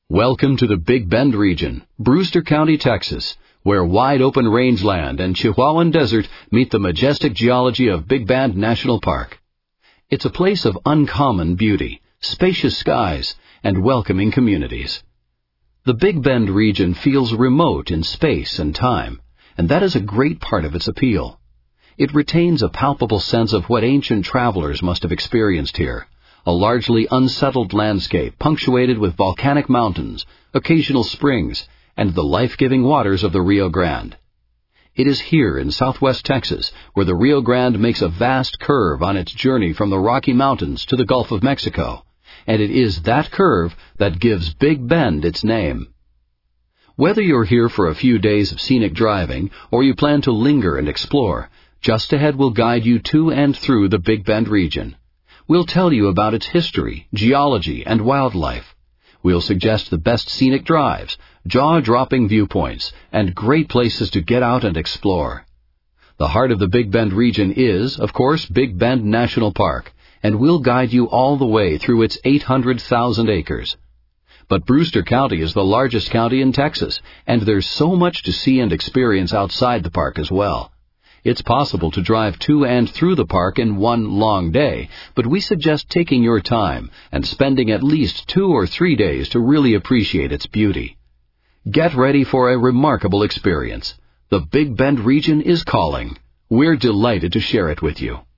Welcome to the Big Bend region, Brewster County, Texas, where wide-open rangeland and Chihuahuan desert meet the majestic geology of Big Bend National Park. It's a place of uncommon beauty, spacious skies, and welcoming communities. The Big Bend region feels remote in space and time, and that is a great part of its appeal. It retains a palpable sense of what ancient travelers must have experienced here. A largely unsettled landscape punctuated with volcanic mountains, occasional springs, and the life-giving waters of the Rio Grande. It is here in southwest Texas where the Rio Grande makes a vast curve on its journey from the Rocky Mountains to the Gulf of Mexico, and it is that curve that gives Big Bend its name. Whether you're here for a few days of scenic driving or you plan to linger and explore, Just Ahead will guide you to and through the Big Bend region. We'll tell you about its history, geology, and wildlife. We'll suggest the best scenic drives, jaw-dropping viewpoints, and great places to get out and explore. The heart of the Big Bend region is, of course, Big Bend National Park, and we'll guide you all the way through its 800,000 acres. But Brewster County is the largest county in Texas, and there's so much to see and experience outside the park as well. It's possible to drive to and through the park in one long day, but we suggest taking your time and spending at least 2 or 3 days to really appreciate its beauty. Get ready for a remarkable experience. The Big Bend region is calling. We're delighted to share it with you.